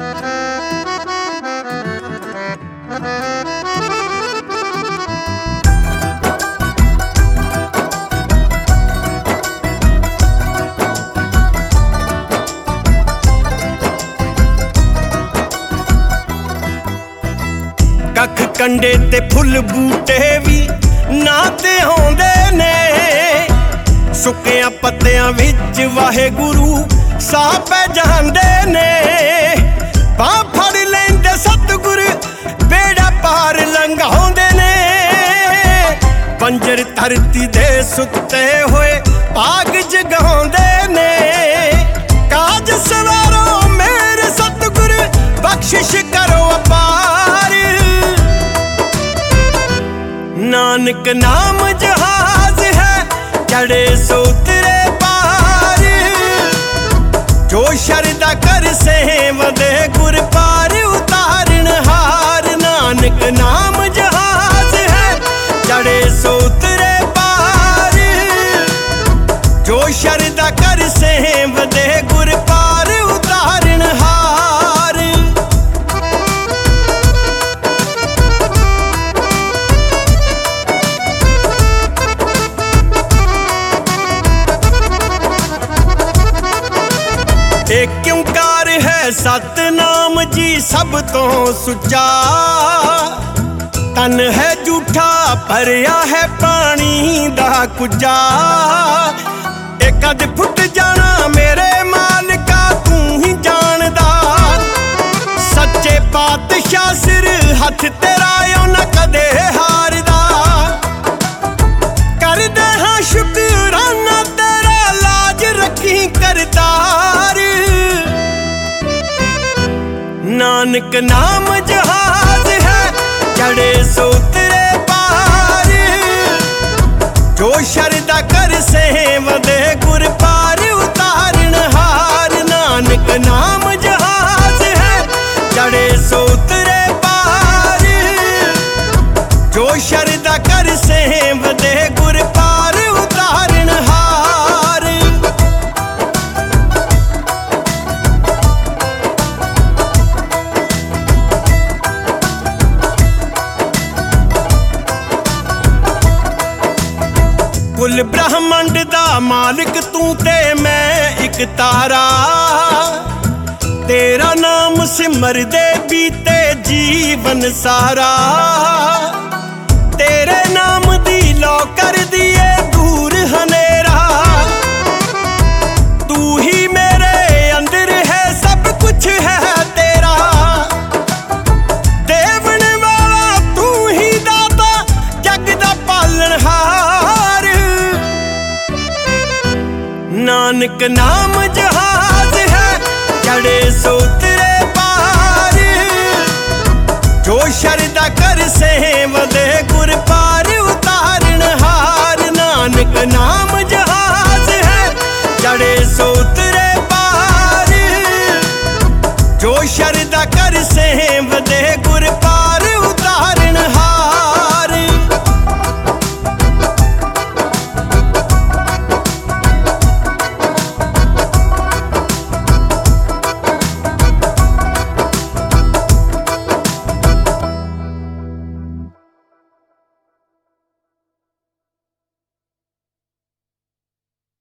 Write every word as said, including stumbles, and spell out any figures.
कख कंडे ते फुल बूटे भी ना ते आउंदे ने, सुक्कियां पत्तियां विच वाहेगुरू साह पै जांदे ने। बां फड़ लैंदे सतगुर बेड़ा पार लंघाउंदे ने, बंजर धरती दे सुत्ते होए भाग जगाउंदे ने। काज सवारो मेरे सतगुर बख्शिश करो अपार, नानक नाम जहाज है चढ़े सो उतरे पार। जो शरदा कर सेवदे गुर पार उतारन हार, नानक नाम जहाज है चढ़े सो उतरे पार। जो शरदा कर सेवदे गुर पार उतारन हार। एक ओंकार है सतनाम जी सब तो सुचा, तन है झूठा भरिया है पानी दा कुजा। एक अध फुट जाना मेरे मालिका तू ही जानदा, सच्चे पातशाह सिर हथ तेरा यो न कदे हारदा। कर दे हाँ शुकराना तेरा लाज रखी करतार, नानक नाम जहाज है चढ़े सो उतरे पार। जो शरदा कर सेवदे गुर पार उतारन हार, नानक नाम जहाज है चढ़े सो उतरे पार। जो शरदा कर सेवदे गुर पार उतारन हार। कुल ब्रह्मंड दा मालिक तू ते मैं इक तारा, तेरा नाम सिमर दे बीते जीवन सारा। तेरे नाम दी लो कर दिए दूर हनेरा, तू ही मेरे अंदर है सब कुछ है तेरा। देवन वाला तू ही दाता जग दा पालनहार, नानक नाम जहाज है चढ़े सो उतरे पार। जो शरदा कर सेवदे गुर पार उतारन हार, नानक नाम जहाज है चढ़े सो उतरे पार। जो शरदा कर सेवदे